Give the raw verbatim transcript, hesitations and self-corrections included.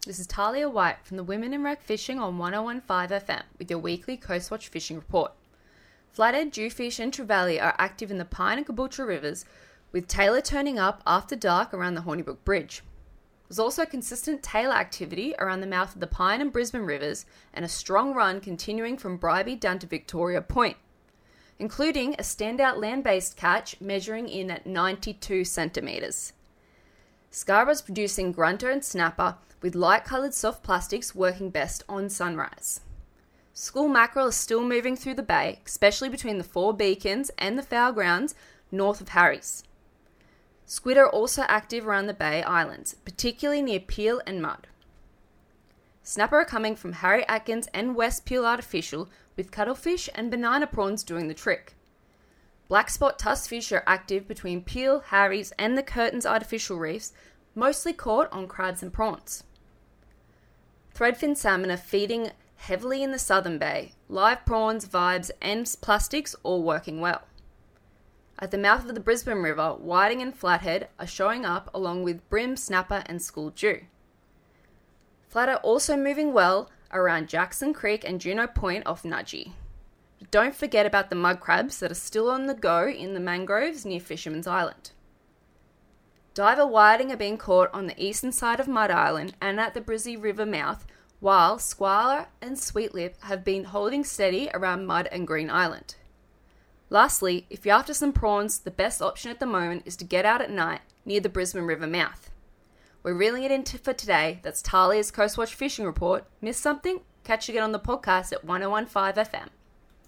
This is Talia White from the Women in Wreck Fishing on one oh one point five F M with your weekly Coastwatch Fishing Report. Flathead, jewfish and trevally are active in the Pine and Caboolture rivers, with tailor turning up after dark around the Hornibrook Bridge. There's also consistent tailor activity around the mouth of the Pine and Brisbane rivers and a strong run continuing from Bribie down to Victoria Point, including a standout land-based catch measuring in at ninety-two centimetres. Scarborough's producing grunter and snapper, with light-coloured soft plastics working best on sunrise. School mackerel is still moving through the bay, especially between the Four Beacons and the Fowl Grounds north of Harry's. Squid are also active around the Bay Islands, particularly near Peel and Mud. Snapper are coming from Harry Atkins and West Peel Artificial, with cuttlefish and banana prawns doing the trick. Black spot tuskfish are active between Peel, Harry's and the Curtains Artificial Reefs, mostly caught on crabs and prawns. Threadfin salmon are feeding heavily in the Southern Bay, live prawns, vibes and plastics all working well. At the mouth of the Brisbane River, whiting and flathead are showing up along with bream, snapper and school dew. Flat are also moving well around Jackson Creek and Juno Point off Nudgee. But don't forget about the mud crabs that are still on the go in the mangroves near Fisherman's Island. Diver whiting are being caught on the eastern side of Mud Island and at the Brizzy River mouth, while squaller and sweetlip have been holding steady around Mud and Green Island. Lastly, if you're after some prawns, the best option at the moment is to get out at night near the Brisbane River mouth. We're reeling it in for today. That's Talia's Coastwatch Fishing Report. Missed something? Catch you again on the podcast at one oh one point five F M.